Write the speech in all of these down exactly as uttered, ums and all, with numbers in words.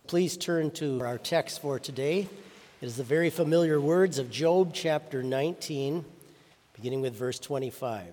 Please turn to our text for today. It is the very familiar words of Job chapter nineteen, beginning with verse twenty-five.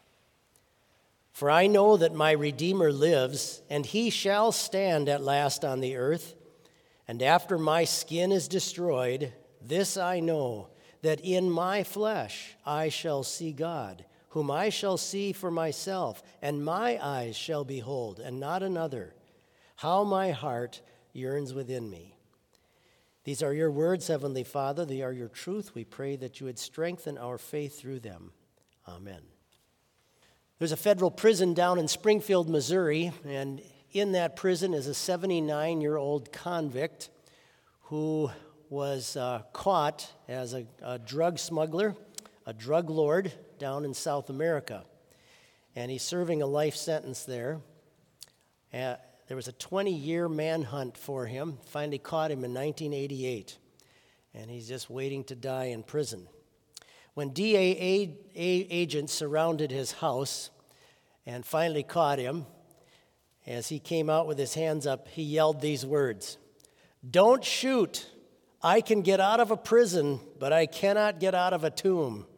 For I know that my Redeemer lives, and he shall stand at last on the earth. And after my skin is destroyed, this I know, that in my flesh I shall see God, whom I shall see for myself, and my eyes shall behold, and not another. How my heart yearns within me. These are your words, Heavenly Father. They are your truth. We pray that you would strengthen our faith through them. Amen. There's a federal prison down in Springfield, Missouri, and in that prison is a seventy-nine-year-old convict who was uh, caught as a, a drug smuggler, a drug lord down in South America. And he's serving a life sentence there. Uh, there was a twenty-year manhunt for him. Finally caught him in nineteen eighty-eight. And he's just waiting to die in prison. When D A A agents surrounded his house and finally caught him, as he came out with his hands up, he yelled these words, "Don't shoot. I can get out of a prison, but I cannot get out of a tomb."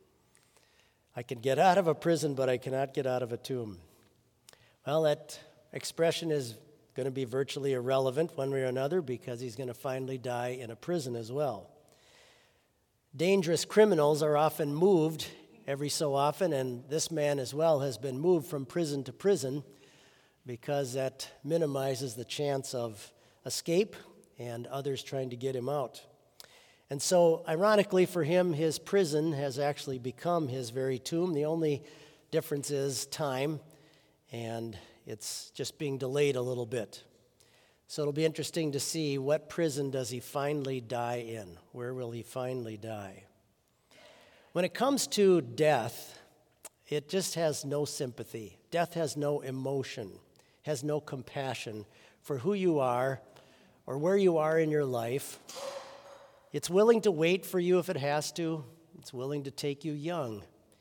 I can get out of a prison, but I cannot get out of a tomb. Well, that expression is going to be virtually irrelevant one way or another because he's going to finally die in a prison as well. Dangerous criminals are often moved every so often, and this man as well has been moved from prison to prison because that minimizes the chance of escape and others trying to get him out. And so, ironically for him, his prison has actually become his very tomb. The only difference is time, and it's just being delayed a little bit. So it'll be interesting to see what prison does he finally die in. Where will he finally die? When it comes to death, it just has no sympathy. Death has no emotion, has no compassion for who you are or where you are in your life. It's willing to wait for you if it has to. It's willing to take you young.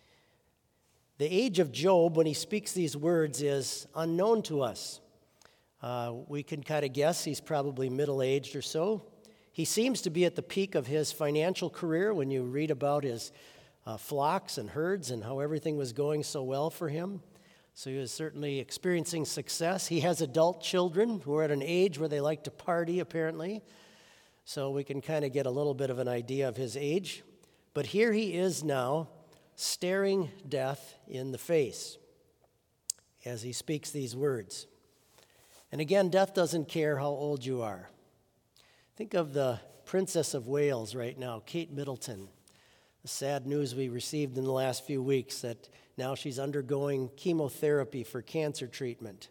The age of Job, when he speaks these words, is unknown to us. Uh, we can kind of guess he's probably middle-aged or so. He seems to be at the peak of his financial career when you read about his uh, flocks and herds and how everything was going so well for him. So he was certainly experiencing success. He has adult children who are at an age where they like to party, apparently. So we can kind of get a little bit of an idea of his age. But here he is now, staring death in the face as he speaks these words. And again, death doesn't care how old you are. Think of the Princess of Wales right now, Kate Middleton. The sad news we received in the last few weeks that now she's undergoing chemotherapy for cancer treatment.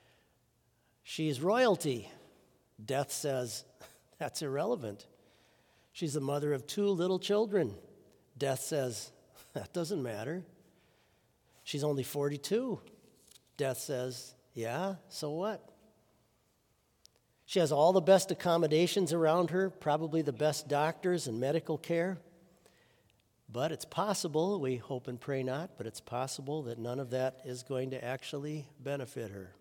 She's royalty. Death says that's irrelevant. She's the mother of two little children. Death says that doesn't matter. She's only forty-two. Death says, yeah, so what? She has all the best accommodations around her, probably the best doctors and medical care. But it's possible, we hope and pray not, but it's possible that none of that is going to actually benefit her.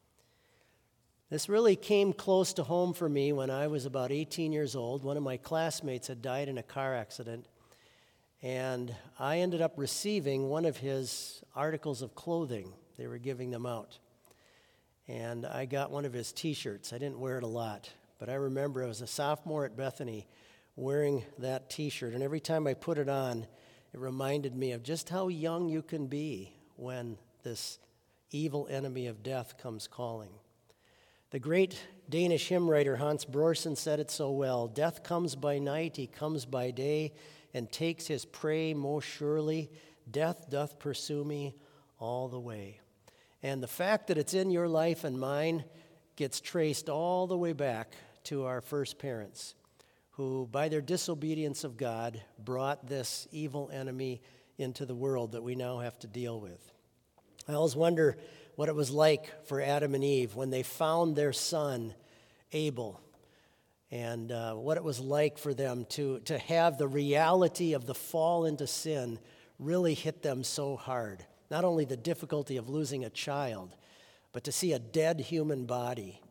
This really came close to home for me when I was about eighteen years old. One of my classmates had died in a car accident, and I ended up receiving one of his articles of clothing. They were giving them out. And I got one of his T-shirts. I didn't wear it a lot, but I remember I was a sophomore at Bethany wearing that T-shirt, and every time I put it on, it reminded me of just how young you can be when this evil enemy of death comes calling. The great Danish hymn writer Hans Brorsen said it so well, "Death comes by night, he comes by day, and takes his prey most surely. Death doth pursue me all the way." And the fact that it's in your life and mine gets traced all the way back to our first parents, who, by their disobedience of God, brought this evil enemy into the world that we now have to deal with. I always wonder what it was like for Adam and Eve when they found their son, Abel, and uh, what it was like for them to, to have the reality of the fall into sin really hit them so hard. Not only the difficulty of losing a child, but to see a dead human body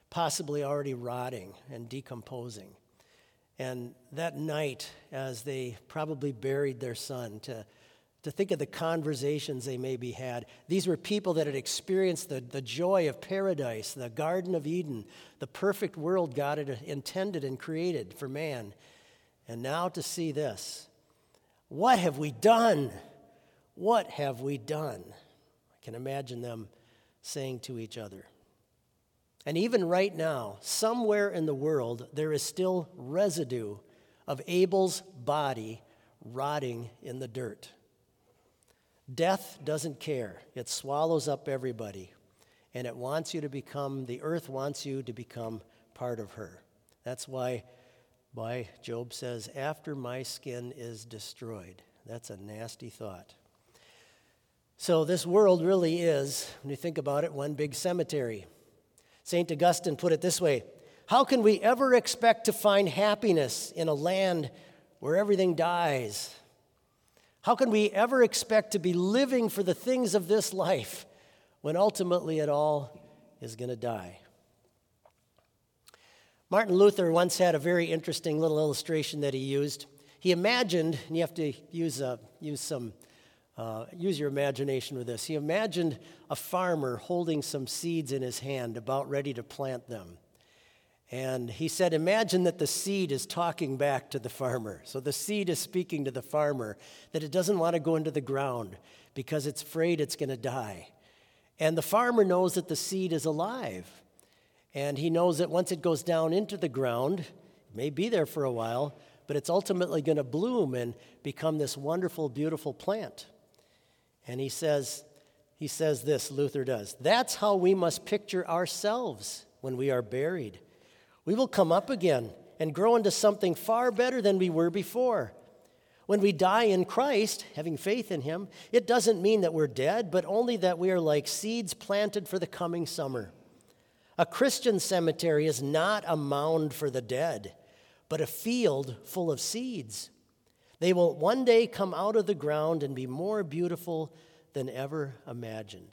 possibly already rotting and decomposing. And that night, as they probably buried their son, to, to think of the conversations they maybe had. These were people that had experienced the, the joy of paradise, the Garden of Eden, the perfect world God had intended and created for man. And now to see this. What have we done? What have we done? I can imagine them saying to each other. And even right now, somewhere in the world, there is still residue of Abel's body rotting in the dirt. Death doesn't care. It swallows up everybody. And it wants you to become, the earth wants you to become part of her. That's why, why Job says, after my skin is destroyed. That's a nasty thought. So this world really is, when you think about it, one big cemetery. Saint Augustine put it this way: how can we ever expect to find happiness in a land where everything dies? How can we ever expect to be living for the things of this life when ultimately it all is going to die? Martin Luther once had a very interesting little illustration that he used. He imagined, and you have to use, uh, use some Uh, use your imagination with this. He imagined a farmer holding some seeds in his hand, about ready to plant them. And he said, imagine that the seed is talking back to the farmer. So the seed is speaking to the farmer that it doesn't want to go into the ground because it's afraid it's going to die. And the farmer knows that the seed is alive. And he knows that once it goes down into the ground, it may be there for a while, but it's ultimately going to bloom and become this wonderful, beautiful plant. And he says, he says this, Luther does, that's how we must picture ourselves when we are buried. We will come up again and grow into something far better than we were before. When we die in Christ, having faith in him, it doesn't mean that we're dead, but only that we are like seeds planted for the coming summer. A Christian cemetery is not a mound for the dead, but a field full of seeds. They will one day come out of the ground and be more beautiful than ever imagined.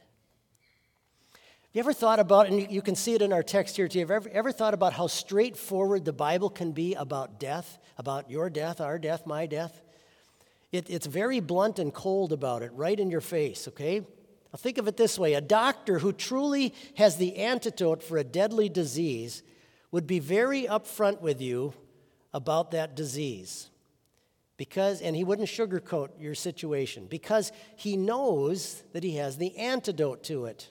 Have you ever thought about, and you can see it in our text here too, have you ever, ever thought about how straightforward the Bible can be about death, about your death, our death, my death? It, it's very blunt and cold about it, right in your face, okay? Now think of it this way. A doctor who truly has the antidote for a deadly disease would be very upfront with you about that disease. Because, and he wouldn't sugarcoat your situation because he knows that he has the antidote to it.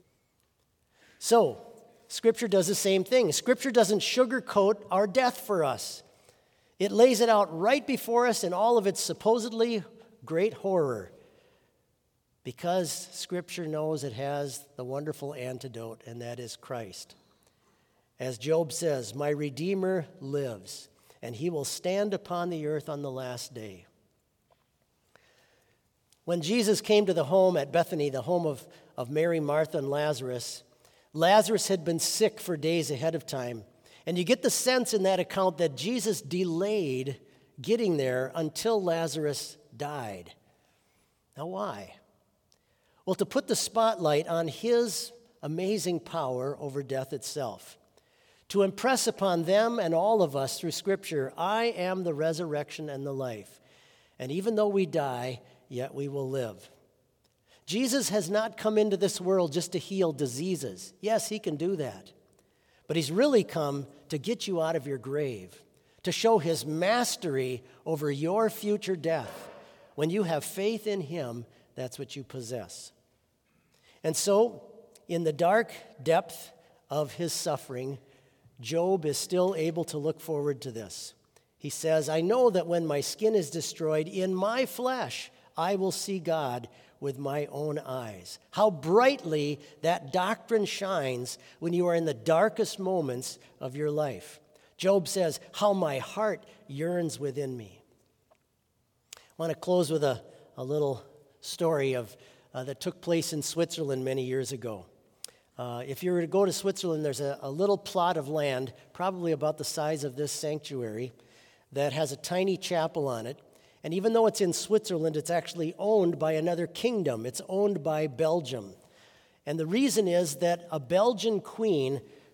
So, Scripture does the same thing. Scripture doesn't sugarcoat our death for us. It lays it out right before us in all of its supposedly great horror. Because Scripture knows it has the wonderful antidote, and that is Christ. As Job says, my Redeemer lives, and he will stand upon the earth on the last day. When Jesus came to the home at Bethany, the home of, of Mary, Martha, and Lazarus, Lazarus had been sick for days ahead of time. And you get the sense in that account that Jesus delayed getting there until Lazarus died. Now, why? Well, to put the spotlight on his amazing power over death itself. To impress upon them and all of us through Scripture, I am the resurrection and the life. And even though we die, yet we will live. Jesus has not come into this world just to heal diseases. Yes, he can do that. But he's really come to get you out of your grave, to show his mastery over your future death. When you have faith in him, that's what you possess. And so, in the dark depth of his suffering, Job is still able to look forward to this. He says, I know that when my skin is destroyed, in my flesh, I will see God with my own eyes. How brightly that doctrine shines when you are in the darkest moments of your life. Job says, how my heart yearns within me. I want to close with a, a little story of uh, that took place in Switzerland many years ago. Uh, if you were to go to Switzerland, there's a, a little plot of land, probably about the size of this sanctuary, that has a tiny chapel on it. And even though it's in Switzerland, it's actually owned by another kingdom. It's owned by Belgium. And the reason is that a Belgian queen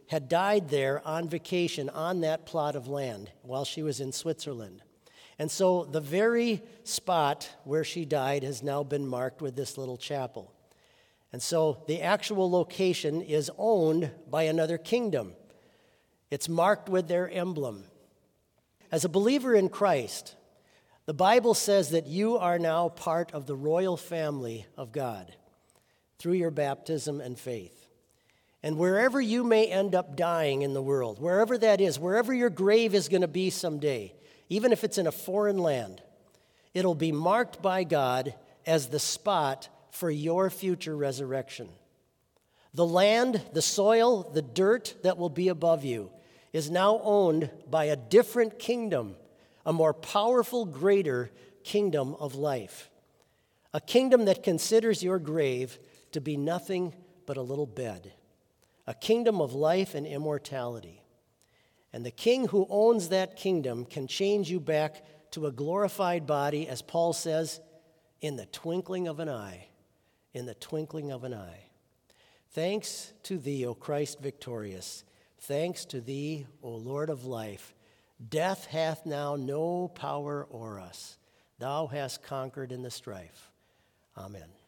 had died there on vacation on that plot of land while she was in Switzerland. And so the very spot where she died has now been marked with this little chapel. And so the actual location is owned by another kingdom. It's marked with their emblem. As a believer in Christ, the Bible says that you are now part of the royal family of God through your baptism and faith. And wherever you may end up dying in the world, wherever that is, wherever your grave is going to be someday, even if it's in a foreign land, it'll be marked by God as the spot for your future resurrection. The land, the soil, the dirt that will be above you is now owned by a different kingdom, a more powerful, greater kingdom of life. A kingdom that considers your grave to be nothing but a little bed. A kingdom of life and immortality. And the king who owns that kingdom can change you back to a glorified body, as Paul says, in the twinkling of an eye. In the twinkling of an eye. Thanks to thee, O Christ victorious. Thanks to thee, O Lord of life. Death hath now no power o'er us. Thou hast conquered in the strife. Amen.